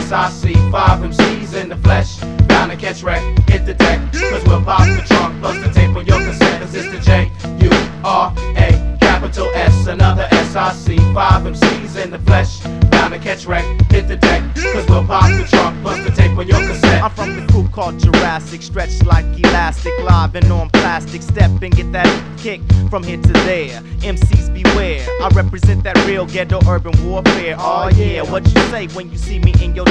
SIC, 5 MCs in the flesh, bound to catch wreck, hit the deck, cause we'll pop the trunk, plus the tape on your cassette, cause it's the J-U-R-A, capital S, another SIC, 5 MCs in the flesh, bound to catch wreck, hit the deck, cause we'll pop the trunk, plus the tape on your cassette. I'm from the crew called Jurassic, stretched like elastic, live and on plastic, step and get that kick from here to there. MCs beware, I represent that real ghetto urban warfare. Oh yeah, what you say when you see me in your